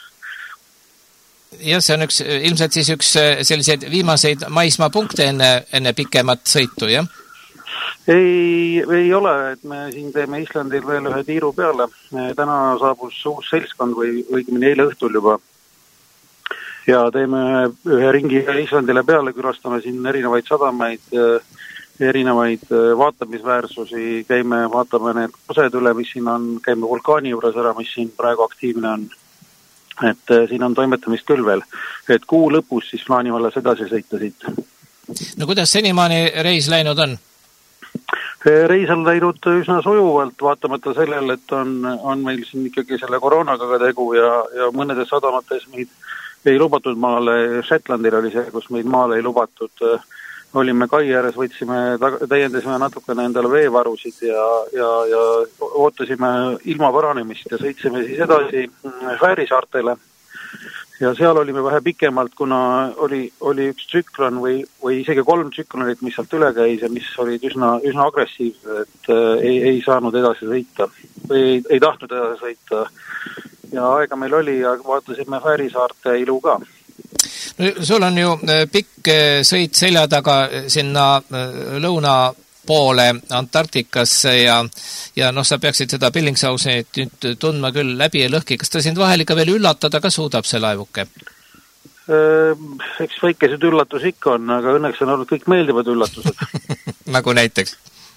Ja see on ilmselt siis üks selliseid viimaseid maismaapunkte enne pikemat sõitu, jah? Ei ole, et me siin teeme Islandil veel ühe tiiru peale. Täna saabus uus seltskond või õigemini eile õhtul juba. Ja teeme ühe ringi Islandile peale, külastame siin erinevaid sadamaid, erinevaid vaatamisväärsusi, käime, vaatame need kosed üle, mis siin on, käime vulkaani juures ära, mis siin praegu aktiivne on. Et siin on toimetamist küll veel, et kuu lõpus siis plaanime alles edasi sõita siit. No kuidas senimaani reis läinud on? Reis on läinud üsna sujuvalt, vaatamata sellele, et on meil siin ikkagi selle koroonaga ka tegu ja mõnedes sadamates meid ei lubatud maale. Shetlandil oli see, kus meid maale ei lubatud. Olime kai ääres, täiendasime natukene endale veevarusid ja ootasime ilma paranemist ja sõitsime siis edasi Fäärisaartele. Ja seal olime vähe pikemalt, kuna oli üks tsüklon või isegi 3 tsüklonit, mis sealt üle käis ja mis olid üsna agressiivsed, et ei saanud edasi sõita või ei tahtnud edasi sõita. Ja aega meil oli ja vaatasime Fäärisaarte ilu ka. No, sul on ju pikk sõit selja taga sinna lõuna poole Antarktikasse ja sa peaksid seda Bellingshausenit nüüd tundma küll läbi ja lõhki. Kas ta sind vahel ikka veel üllatada ka suudab see laevuke? Eks väikesed üllatus ikka on, aga õnneks on olnud kõik meeldivad üllatused. Nagu näiteks?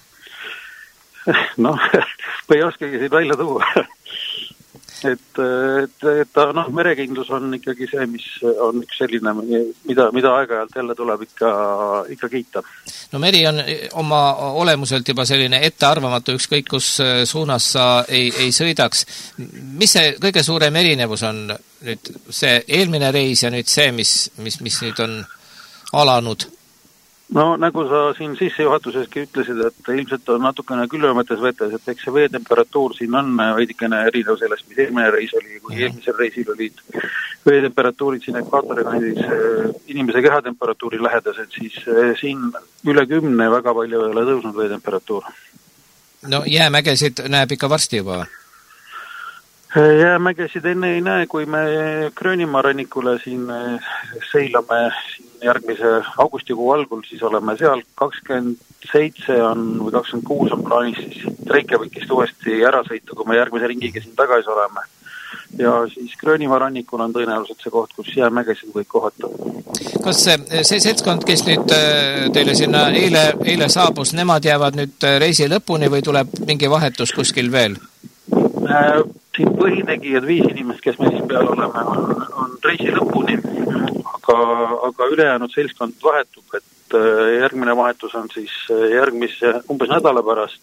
No, ei oskagi siin välja tuua. Et merekindlus on ikkagi see, mis on üks selline, mida aeg-ajalt jälle tuleb ikka kiita. No meri on oma olemuselt juba selline ettearvamatu, ükskõik kus suunas sa ei sõidaks. Mis see kõige suurem erinevus on nüüd see eelmine reis ja nüüd see, mis nüüd on alanud? No nagu sa siin sissejuhatuseski ütlesid, et ilmselt on natukene külmemates vetes, et eks see veetemperatuur siin on veidikene erinev sellest, mis eelmine reis oli, kui eelmisel reisil olid veetemperatuurid siin ekvaatori kandis inimese kehatemperatuuri lähedased, siis siin üle 10 väga palju ei ole tõusnud veetemperatuur. No jäämägesid näeb ikka varsti juba? Jäämägesid enne ei näe, kui me Gröönimaa rannikule siin seilame järgmise augustikuu algul, siis oleme seal 27 või 26 on plaanis siis Reykjavikist uuesti ära sõita, kui me järgmise ringiga siin tagasi oleme. Ja siis Gröönimaa rannikul on tõenäoliselt see koht, kus jäämägesid võib kohata. Kas see seltskond, kes nüüd teile sinna eile saabus, nemad jäävad nüüd reisi lõpuni või tuleb mingi vahetus kuskil veel? Siin põhitegijad 5 inimest, kes me siis peal oleme, on reisi lõpuni, aga ülejäänud seltskond vahetub, et järgmine vahetus on siis järgmise umbes nädala pärast.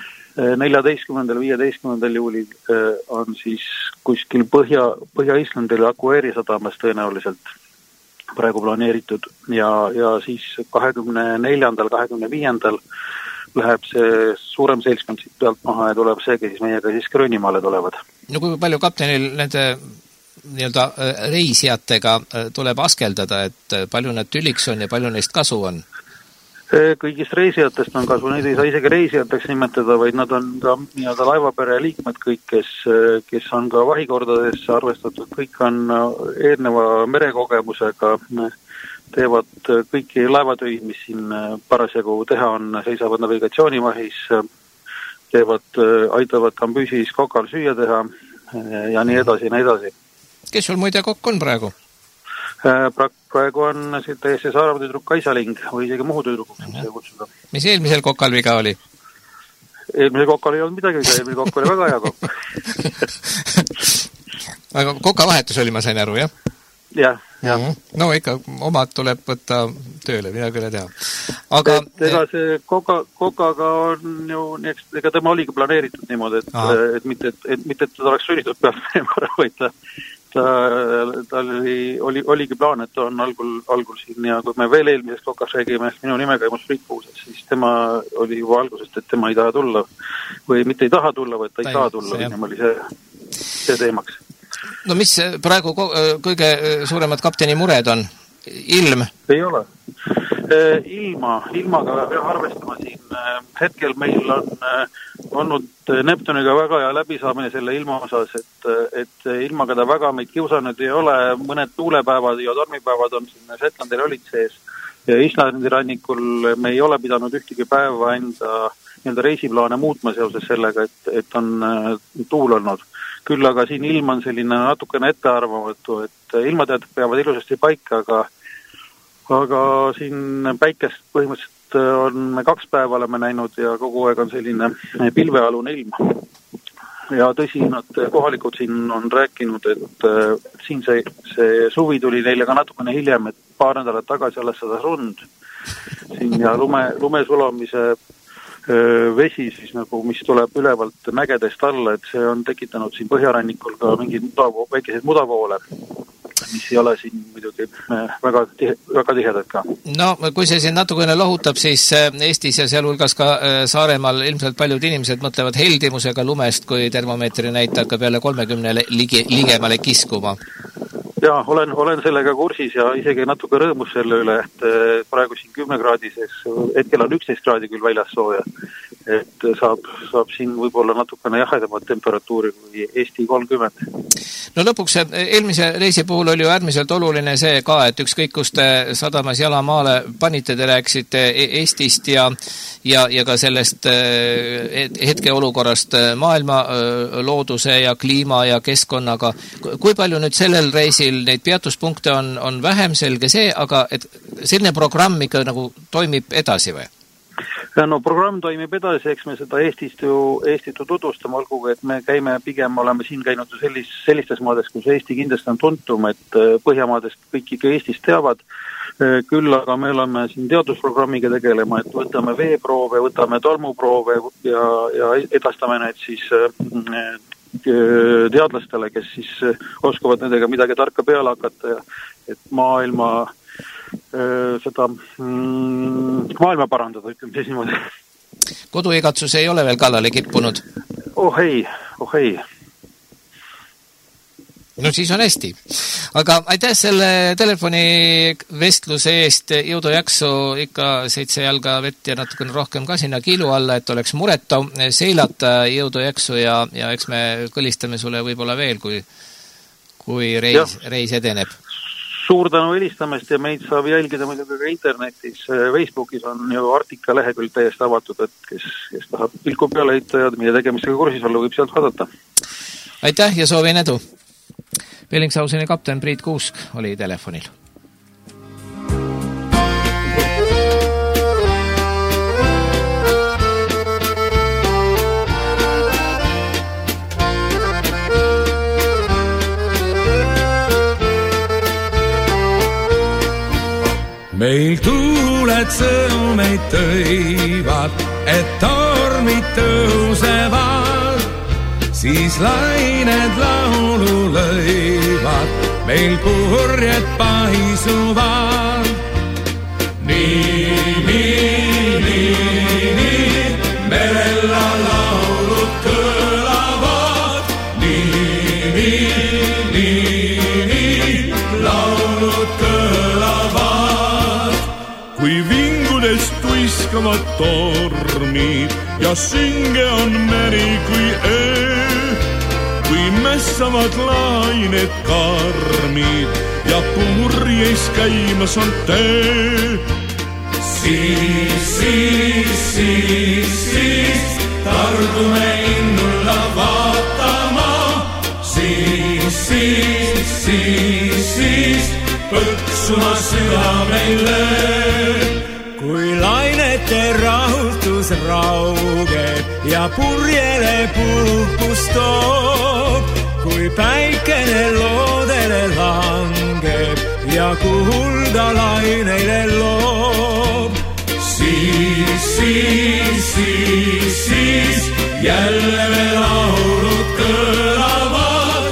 14.–15. juulil on siis kuskil Põhja-Islandil Akueeri sadamas tõenäoliselt praegu planeeritud ja siis 24.–25. läheb see suurem seltskond siit pealt maha ja tuleb see, kes meiega siis Gröönimaale tulevad. No kui palju kaptenil nende nii-öelda reisijatega tuleb askeldada, et palju nad tüliks on ja palju neist kasu on? Kõigist reisijatest on kasu, neid ei saa isegi reisijateks nimetada, vaid nad on ka nii-öelda laevapere liikmed kõik, kes on ka vahikordadesse arvestatud, kõik on eelneva merekogemusega, teevad kõiki laevatöid, mis siin parasjagu teha on, seisavad navigatsioonivahis, aitavad kambüüsis kokal süüa teha ja nii edasi, nii edasi. Kes sul muide kokk on praegu? Praegu on täiesti Saaremaa tüdruk Kaisaling või isegi Muhu tüdrukuks kutsuda. Mis eelmisel kokal viga oli? Eelmisel kokal ei olnud midagi, eelmisel kokk oli väga hea kokk. Aga kokavahetus oli, ma sain aru, jah? Jah. No ikka omad tuleb võtta tööle, mida küll teha. Aga ega see kokaga on ju, ega tema oligi planeeritud niimoodi, et mitte, et ta oleks sunnitud pealt minema, vaid tal oligi plaan, et ta on algul siin ja kui me veel eelmisest kokas räägime, minu nimega ilmus Friikuuses, siis tema oli juba algusest, et tema ei taha tulla või mitte ei taha tulla, vaid ta ei saa tulla, või oli see teemaks. No mis praegu kõige suuremad kapteni mured on? Ilm? Ei ole. Ilmaga peab arvestama siin. Hetkel meil on olnud Neptuniga väga hea läbisaamine selle ilma osas, et ilmaga ta väga meid kiusanud ei ole. Mõned tuulepäevad ja tormipäevad on siin Shetlandil olid sees. Ja Islandi rannikul me ei ole pidanud ühtegi päeva enda reisiplaane muutma seoses sellega, et on tuul olnud. Küll aga siin ilm on selline natukene ettearvamatu, et ilmateatud peavad ilusasti paika, aga siin päikest põhimõtteliselt on 2 päeva oleme näinud ja kogu aeg on selline pilvealune ilm. Ja tõsi, nad kohalikud siin on rääkinud, et siin see suvi tuli neile ka natukene hiljem, et paar nädalat tagasi alles sadas rund siin ja lume sulamise vesi siis nagu, mis tuleb ülevalt mägedest alla, et see on tekitanud siin põhjarannikul ka mingid väikeseid mudavoole, mis ei ole siin muidugi väga tihedad ka. No, kui see siin natukene lohutab, siis Eestis ja sealhulgas ka Saaremaal ilmselt paljud inimesed mõtlevad heldimusega lumest, kui termomeetri näitab ka peale 30 ligemale kiskuma. Jaa, olen sellega kursis ja isegi natuke rõõmus selle üle, et praegu siin 10 kraadises, hetkel on 11 kraadi küll väljas sooja, et saab siin võib-olla natukene jahedamat temperatuuri kui Eesti 30. No lõpuks eelmise reisi puhul oli ju äärmiselt oluline see ka, et ükskõik kus te sadamas jalamaale panite, te rääkisite Eestist ja ka sellest hetkeolukorrast maailma looduse ja kliima ja keskkonnaga. Kui palju nüüd sellel reisil neid peatuspunkte on vähem, selge see, aga et selline programm ikka nagu toimib edasi või? No programm toimib edasi, eks me seda Eestit ju tutvustame, olgugi, et me pigem oleme siin käinud sellistes maades, kus Eesti kindlasti on tuntum, et Põhjamaadest kõik ikka Eestist teavad, küll aga me oleme siin teadusprogrammiga tegelema, et võtame veeproove, võtame tolmuproove ja edastame need siis teadlastele, kes siis oskavad nendega midagi tarka peale hakata ja et maailma parandada, ütleme siis niimoodi. Koduigatsus ei ole veel kallale kippunud? Oh ei. No siis on hästi. Aga aitäh selle telefonivestluse eest, jõudu jaksu ikka 7 jalga vett ja natukene rohkem ka sinna kiilu alla, et oleks mureta seilata, jõudu jaksu ja eks me kõlistame sulle võib-olla veel, kui reis edeneb. Suur tänu helistamast ja meid saab jälgida muidugi ka internetis. Facebookis on ju artika lehekülg täiesti avatud, et kes tahab pilku peale heita ja meie tegemistega kursis olla, võib sealt vaadata. Aitäh ja soovin edu! Bellingshauseni kapten Priit Kuusk oli telefonil. Meil tuuled sõumeid tõivad, et tormid tõusevad, siis lained laulu lõivad, meil purjed paisuvad. Nii, merella laulud kõlavad. Nii, laulud kõlavad. Kui vingudes tuis puhkavad tormid ja synge on meri kui öö, kui mässavad lained karmid ja purjeis käimas on töö. Siis tardume innulla vaatama, siis põksuma südameile. Kui lainete rahutus raugeb ja purjele puhkus toob, kui päikene loodele langeb ja kulda laineile loob, siis jälle me laulud kõlavad,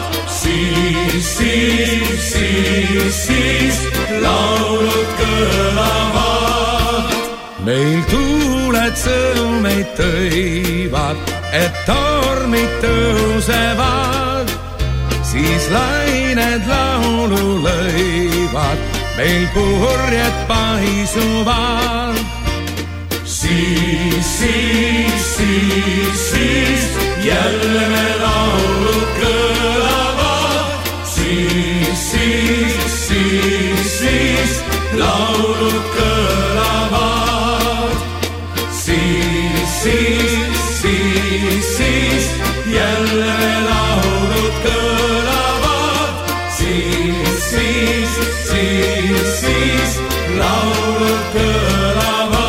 siis laulud kõlavad. Meil tuuled sõumeid tõivad, et tormid tõusevad, siis lained laulu lõivad, meil purjed paisuvad. Siis jälle me laulud kõlavad, siis laulud kõlavad, siis jälle me laulud kõlavad, siis laulud kõlavad.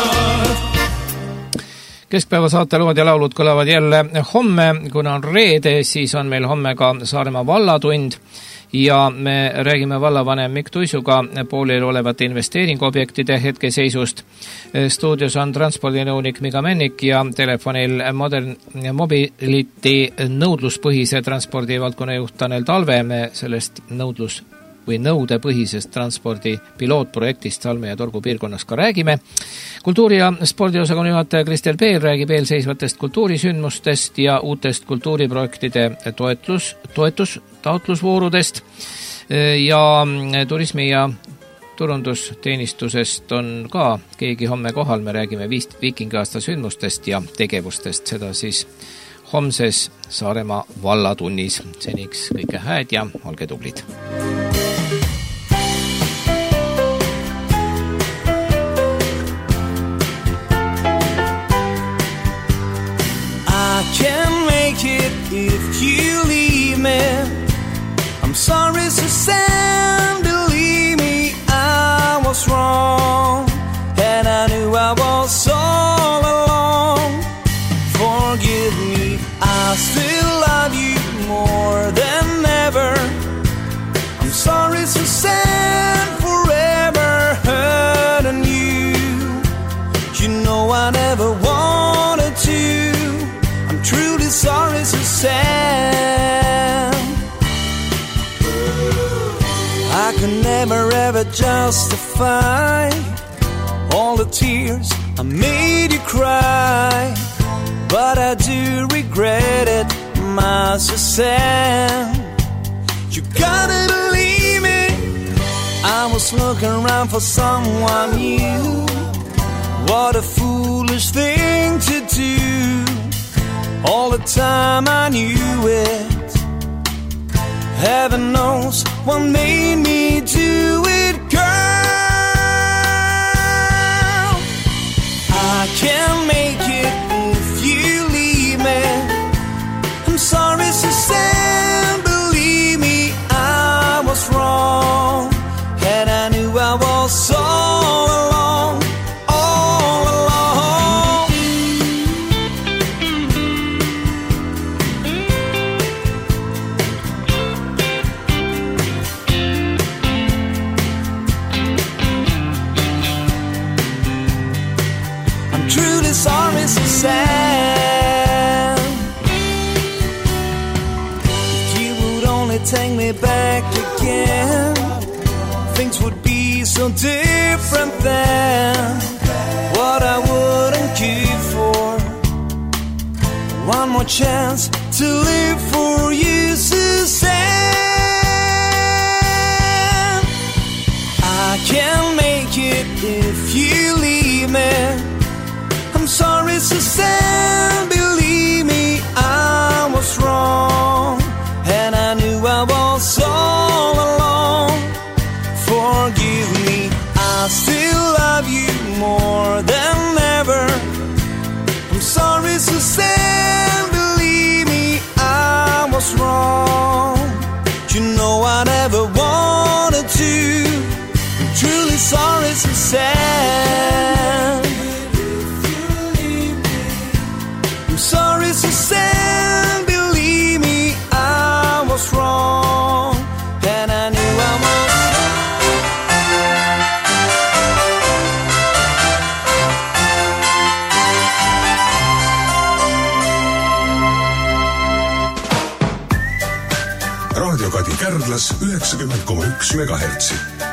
Keskpäeva saate lood ja laulud kõlavad jälle homme, kuna on reede, siis on meil homme ka Saaremaa vallatund ja me räägime vallavanem Mikk Tuisuga pooleli olevate investeeringuobjektide hetkeseisust. Stuudios on transpordinõunik Miga Mennik ja telefonil Modern Mobility nõudluspõhise transpordivaldkonna juht Tanel Talve. Me sellest nõudepõhisest transpordi pilootprojektist Salme ja Torgu piirkonnas ka räägime. Kultuuri- ja spordiosakonna juhataja Kristel Peel räägib eelseisvatest kultuurisündmustest ja uutest kultuuriprojektide taotlusvoorudest ja turismi- ja turundusteenistusest on ka keegi homme kohal. Me räägime viikingiaasta sündmustest ja tegevustest, seda siis homses Saaremaa vallatunnis. Seniks kõike hääd ja olge tublid! I can make it if you leave me. I'm sorry, Suzanne, believe me, I was wrong, and I knew I was all along. Forgive me, I still love you more than ever. I'm sorry, Suzanne, forever hurting you. You know I never wanted to. I'm truly sorry, Suzanne. I could never ever justify all the tears I made you cry, but I do regret it, my Suzanne. You gotta believe me, I was looking around for someone new. What a foolish thing to do. All the time I knew it. Heaven knows what made me do it, girl. I can't make it if you leave me. I'm sorry, Suzanne, believe me, I was wrong, and I knew I was all along, all along. I'm truly sorry, Suzanne. If you would only take me back again, things would be so different then. What I wouldn't give for one more chance to live for you, Suzanne. I can't make it if you leave me. Suzanne, believe me, I was wrong, and I knew I was all alone. Forgive me, I still love you more than ever. I'm sorry, Suzanne, believe me, I was wrong. You know I never wanted to. I'm truly sorry, Suzanne. I'm sorry, Suzanne, believe me, I was wrong, and I knew I was. Raadio Kadi Kärdlas 90,1 megahertsi.